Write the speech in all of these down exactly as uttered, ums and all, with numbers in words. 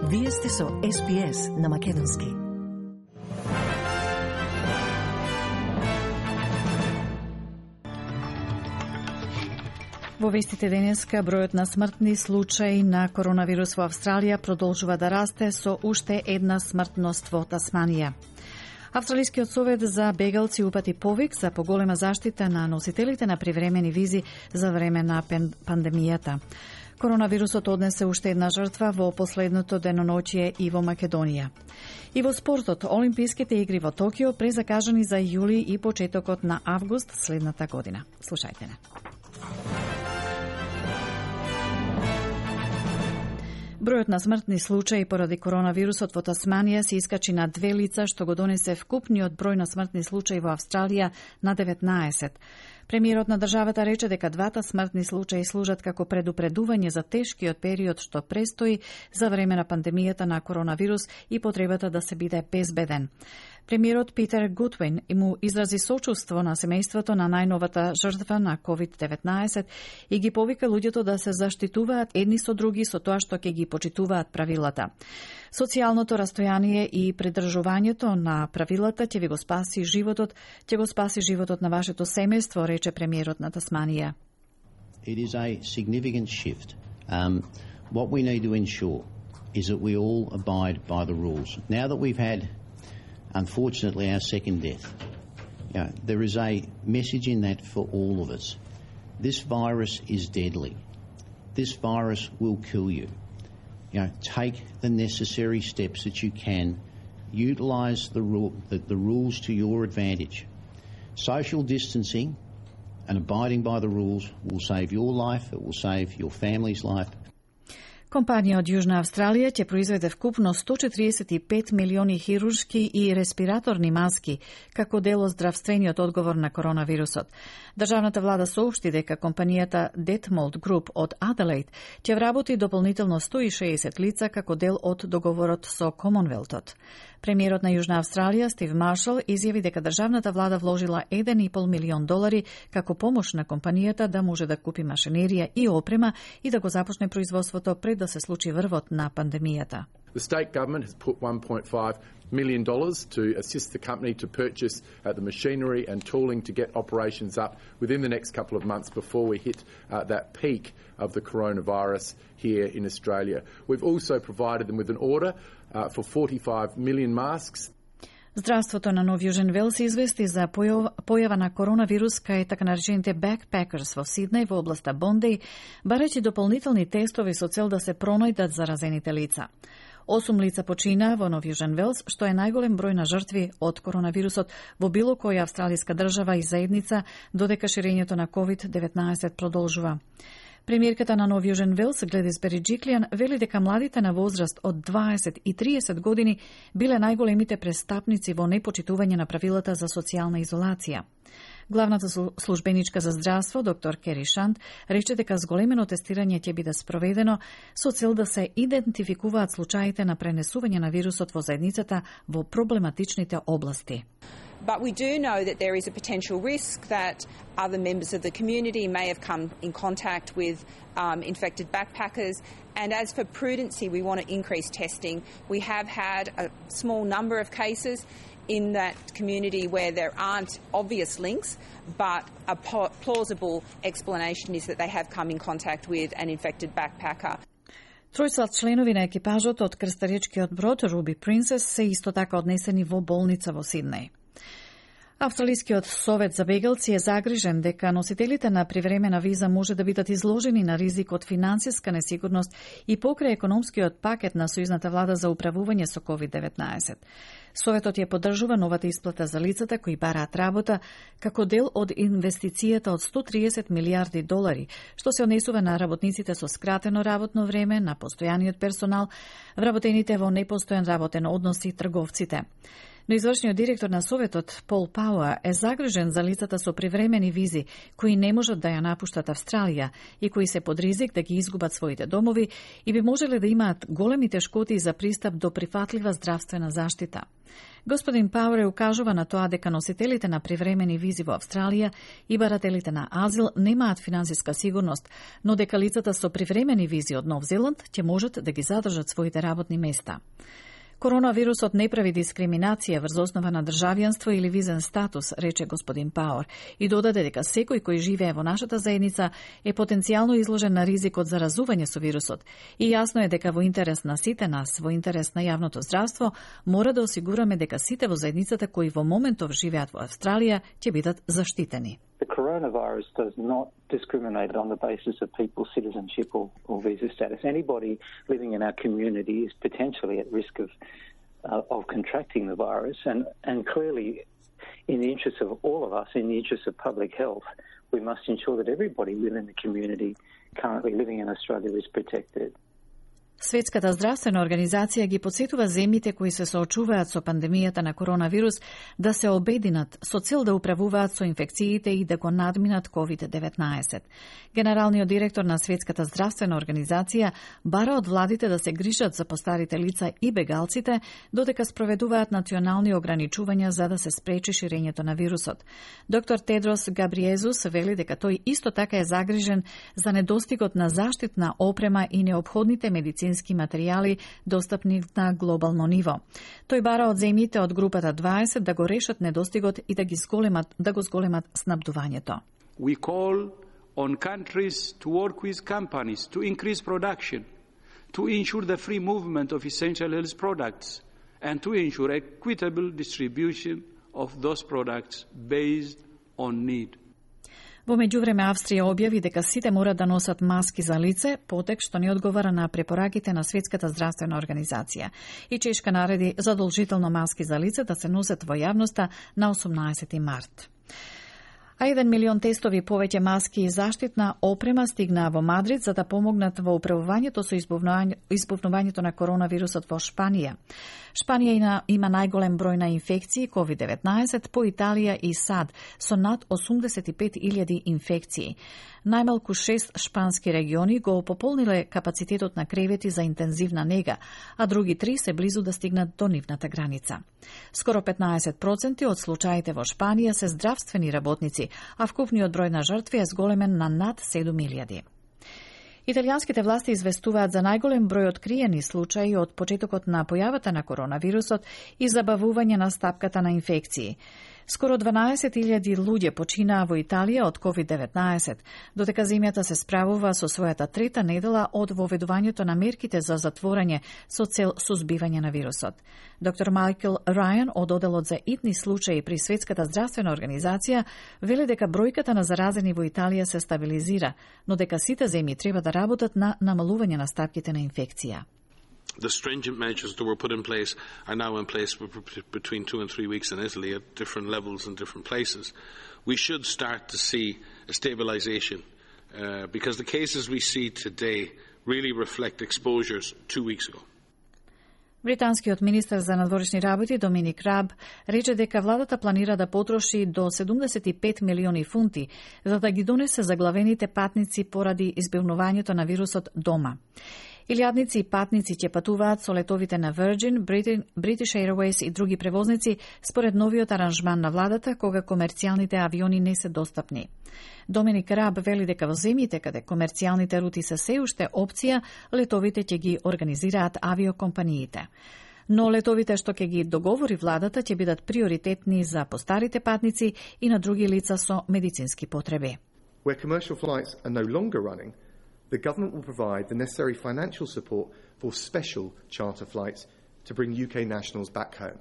Вие сте со Ес Би Ес на Македонски. Во вестите денеска, бројот на смртни случаи на коронавирус во Австралија продолжува да расте со уште една смртност во Тасманија. Австралискиот совет за бегалци упати повик за поголема заштита на носителите на привремени визи за време на пандемијата. Коронавирусот однесе уште една жртва во последното деноноќие и во Македонија. И во спортот, Олимписките игри во Токио презакажани за јули и почетокот на август следната година. Слушајте не. Бројот на смртни случаи поради коронавирусот во Тасманија се искачи на две лица, што го донесе вкупниот број на смртни случаи во Австралија на деветнаесет. Премиерот на државата рече дека двата смртни случаи служат како предупредување за тешкиот период што престои за време на пандемијата на коронавирус и потребата да се биде безбеден. Премиерот Питер Гудвин му изрази сочувство на семејството на најновата жртва на ковид деветнаесет и ги повика луѓето да се заштитуваат едни со други со тоа што ќе ги почитуваат правилата. Социјалното растојание и придржувањето на правилата ќе ви го спаси животот, ќе го спаси животот на вашето семејство, рече премиерот на Тасманија. It is a significant shift. Um, what we need to ensure is that we all abide by the rules. Now that we've had, unfortunately, our second death, you know, there is a message in that for all of us. This virus is deadly. This virus will kill you. You know, take the necessary steps that you can. Utilise the, rule, the, the rules to your advantage. Social distancing and abiding by the rules will save your life, it will save your family's life. Компанија од Јужна Австралија ќе произведе вкупно сто четиридесет и пет милиони хируршки и респираторни маски како дел од здравствениот одговор на коронавирусот. Државната влада соопшти дека компанијата Detmold Group од Аделаид ќе вработи дополнително сто и шеесет лица како дел од договорот со Комонвелтот. Премиерот на Јужна Австралија Стив Маршал изјави дека државната влада вложила еден и пол милион долари како помош на компанијата да може да купи машинерија и опрема и да го започне производството пред да се случи врвот на пандемијата. The state government has put one point five million dollars to assist the company to purchase uh, the machinery and tooling to get operations up within the next couple of months before we hit uh, that peak of the coronavirus here in Australia. We've also provided them with an order uh, for forty-five million masks. Здравството на Нов Јужен Велс извести за појава на коронавирус кај така наречените backpackers во Сиднеј во областа Бондеј, барајќи дополнителни тестови со цел да се пронајдат заразените лица. Осум лица почина во Нов Јужен Велс, што е најголем број на жртви од коронавирусот во било која австралиска држава и заедница, додека ширењето на ковид деветнаесет продолжува. Премиерката на Нов Јужен Велс, Гледис Бериџиклијан, вели дека младите на возраст од дваесет и триесет години биле најголемите престапници во непочитување на правилата за социјална изолација. Главната службеничка за здравство, доктор Кери Шант, рече дека зголемено тестирање ќе биде спроведено со цел да се идентификуваат случаите на пренесување на вирусот во заедницата во проблематичните области. But we do know that there is a potential risk that other members of the community may have come in contact with um, infected backpackers. And as for prudency, we want to increase testing. We have had a small number of cases in that community where there aren't obvious links, but a plausible explanation is that they have come in contact with an infected backpacker. Тројца членови на екипажот од крстаречкиот брод Руби Принцес се исто така однесени во болница во Сиднеј. Австралискиот совет за бегалци е загрижен дека носителите на привремена виза може да бидат изложени на ризик од финансиска несигурност и покрај економскиот пакет на сојузната влада за управување со ковид деветнаесет. Советот ја поддржува новата исплата за лицата кои бараат работа како дел од инвестицијата од сто триесет милијарди долари, што се однесува на работниците со скратено работно време, на постојаниот персонал, вработените во непостојан работен однос и трговците. Но извршниот директор на Советот, Пол Пауер, е загрижен за лицата со привремени визи, кои не можат да ја напуштат Австралија и кои се под ризик да ги изгубат своите домови и би можеле да имаат големи тешкоти за пристап до прифатлива здравствена заштита. Господин Пауер укажува на тоа дека носителите на привремени визи во Австралија и барателите на азил немаат финансиска сигурност, но дека лицата со привремени визи од Нов Зеланд ќе можат да ги задржат своите работни места. Коронавирусот не прави дискриминација врз основа на државјанство или визен статус, рече господин Пауер, и додаде дека секој кој живее во нашата заедница е потенцијално изложен на ризик од заразување со вирусот. И јасно е дека во интерес на сите нас, во интерес на јавното здравство, мора да осигураме дека сите во заедницата кои во моментов живеат во Австралија ќе бидат заштитени. The coronavirus does not discriminate on the basis of people's citizenship or, or visa status. Anybody living in our community is potentially at risk of uh, of contracting the virus, and, and clearly, in the interest of all of us, in the interest of public health, we must ensure that everybody within the community currently living in Australia is protected. Светската здравствена организација ги потсетува земјите кои се соочуваат со пандемијата на коронавирус да се обединат со цел да управуваат со инфекциите и да го надминат ковид деветнаесет. Генералниот директор на Светската здравствена организација бара од владите да се грижат за постарите лица и бегалците, додека спроведуваат национални ограничувања за да се спречи ширењето на вирусот. Доктор Тедрос Габриезус вели дека тој исто така е загрижен за недостигот на заштитна опрема и неопходните медицински материјали достапни на глобално ниво. Тој бара од земјите од групата дваесет да го решат недостигот и да ги зголемат, да го зголемат снабдувањето. We call on countries to work with companies to increase production, to ensure the free movement of essential health products, and to ensure equitable distribution of those products based on need. Во меѓувреме Австрија објави дека сите мора да носат маски за лице, потек што не одговара на препораките на Светската здравствена организација. И Чешка нареди задолжително маски за лице да се носат во јавноста на осумнаесети март. А еден милион тестови повеќе маски и заштитна опрема стигнаа во Мадрид за да помогнат во управувањето со избувнувањето на коронавирусот во Шпанија. Шпанија има најголем број на инфекции ковид деветнаесет по Италија и САД со над осумдесет и пет илјади инфекции. Најмалку шест шпански региони го пополниле капацитетот на кревети за интензивна нега, а други три се близу да стигнат до нивната граница. Скоро петнаесет проценти од случаите во Шпанија се здравствени работници, а вкупниот број на жртви е зголемен на над седум илјади. Италијанските власти известуваат за најголем број откриени случаи од почетокот на појавата на коронавирусот и забавување на стапката на инфекции. Скоро дванаесет илјади луѓе починаа во Италија од ковид деветнаесет, додека земјата се справува со својата трета недела од воведувањето на мерките за затворање со цел сузбивање на вирусот. Доктор Майкл Рајан од Оделот за итни случаи при Светската здравствена организација вели дека бројката на заразени во Италија се стабилизира, но дека сите земји треба да работат на намалување на стапките на инфекција. The stringent measures that were put in place are now in place between two and three weeks in Italy at different levels in different places. We should start to see a stabilisation uh, because the cases we see today really reflect exposures two weeks ago. Британскиот министер за надворешни работи Доминик Раб рече дека владата планира да потроши до седумдесет и пет милиони фунти за да ги донесе заглавените патници поради избивнувањето на вирусот дома. Илјадници и патници ќе патуваат со летовите на Virgin, British Airways и други превозници според новиот аранжман на владата кога комерцијалните авиони не се достапни. Доминик Раб вели дека во земјите каде комерцијалните рути се се уште опција, летовите ќе ги организираат авиокомпаниите. Но летовите што ќе ги договори владата ќе бидат приоритетни за постарите патници и на други лица со медицински потреби. Where commercial flights are no longer running, the government will provide the necessary financial support for special charter flights to bring U K nationals back home.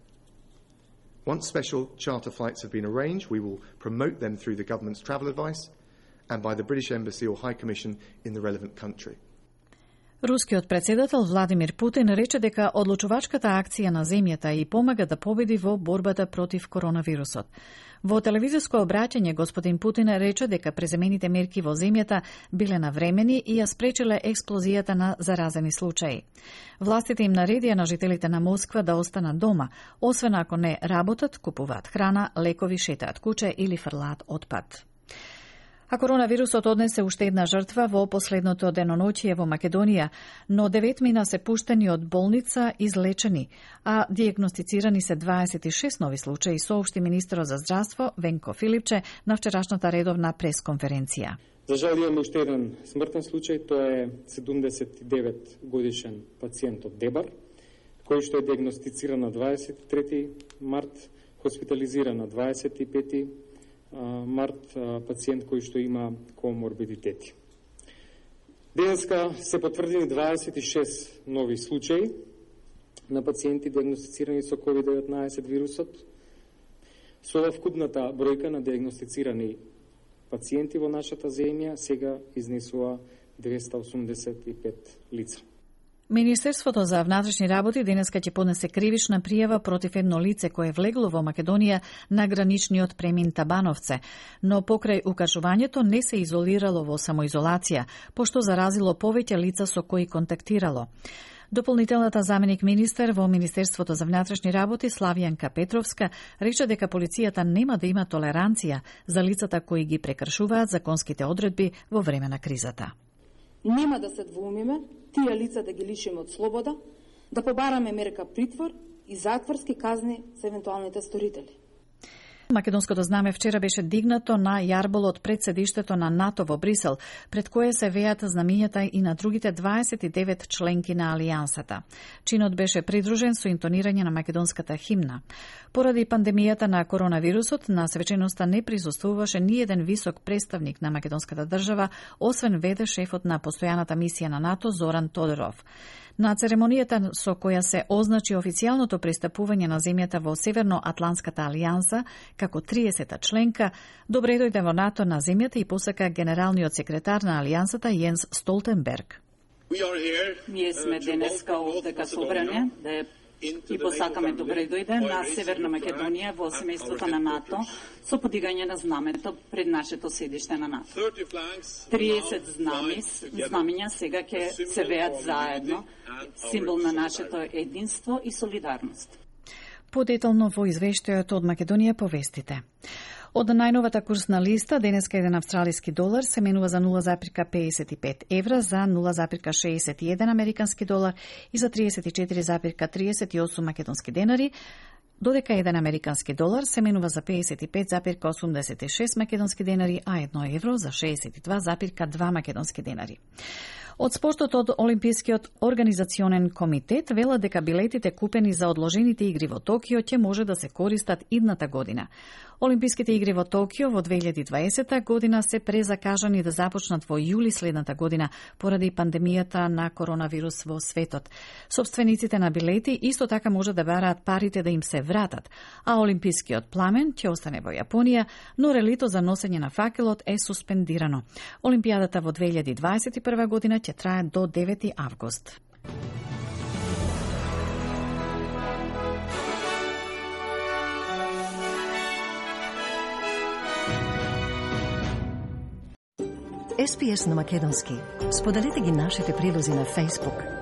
Once special charter flights have been arranged, we will promote them through the government's travel advice and by the British Embassy or High Commission in the relevant country. Рускиот председател Владимир Путин рече дека одлучувачката акција на земјата и помага да победи во борбата против коронавирусот. Во телевизиско обраќање господин Путин рече дека преземените мерки во земјата биле навремени и ја спречиле експлозијата на заразени случаи. Властите им наредија на жителите на Москва да останат дома, освен ако не работат, купуваат храна, лекови, шетаат куче или фрлаат отпад. А коронавирусот однесе уште една жртва во последното деноноќие во Македонија, но деветмина се пуштени од болница излечени, а дијагностицирани се дваесет и шест нови случаи, соопшти министерот за здравство Венко Филипче на вчерашната редовна пресконференција. За жал имаме уште еден смртен случај, тоа е седумдесет и девет годишен пациент од Дебар, кој што е дијагностициран на дваесет и трети март, хоспитализиран на дваесет и пети март, пациент кој што има коморбидитети. Денеска се потврдени дваесет и шест нови случаи на пациенти диагностицирани со ковид деветнаесет вирусот. Со ова вкупната бројка на диагностицирани пациенти во нашата земја сега изнесува двеста осумдесет и пет лица. Министерството за внатрешни работи денеска ќе поднесе кривична пријава против едно лице кое влегло во Македонија на граничниот премин Табановце, но покрај укажувањето не се изолирало во самоизолација, пошто заразило повеќе лица со кои контактирало. Дополнителната заменик министер во Министерството за внатрешни работи Славијанка Петровска рече дека полицијата нема да има толеранција за лицата кои ги прекршуваат законските одредби во време на кризата. Нема да се двоумиме тие лица да ги лишиме од слобода, да побараме мерка притвор и затворски казни за евентуалните сторители. Македонското знаме вчера беше дигнато на јарболот пред седиштето на НАТО во Брисел, пред кое се веат знамињата и на другите дваесет и девет членки на Алијансата. Чинот беше придружен со интонирање на македонската химна. Поради пандемијата на коронавирусот, на свеченоста не присуствуваше ни еден висок представник на македонската држава, освен веде шефот на постојаната мисија на НАТО Зоран Тодоров. На церемонијата со која се означи официјалното пристапување на земјата во Северно-Атланската алијанса како триесета членка, добре дојде во НАТО на земјата и посака генералниот секретар на алијансата Јенс Столтенберг. Ние сме денеска овде ка собране да ја и посакаме добре дојде на Северна Македонија во семејството на НАТО со подигање на знамето пред нашето седиште на НАТО. триесет знами, знамиња сега ќе се веат заедно, символ на нашето единство и солидарност. Подетално во извештајот од Македонија повестите. Од најновата курсна листа, денеска еден австралиски долар се менува за нула запирка педесет и пет евра, за нула запирка шеесет и еден американски долар и за тридесет и четири запирка триесет и осум македонски денари, додека еден американски долар се менува за педесет и пет запирка осумдесет и шест македонски денари, а едно евро за шеесет и два запирка два македонски денари. Од спортот од Олимпискиот организационен комитет вела дека билетите купени за одложените игри во Токио ќе може да се користат идната година. Олимписките игри во Токио во две илјади и дваесета година се презакажани да започнат во јули следната година поради пандемијата на коронавирус во светот. Собствениците на билети исто така може да бараат парите да им се вратат, а Олимпискиот пламен ќе остане во Јапонија, но релито за носење на факелот е суспендирано. Олимпијадата во две илјади и дваесет и прва година ќе трае до девети август. Ес Пи Ес на македонски. Споделете ги нашите прилози на Facebook,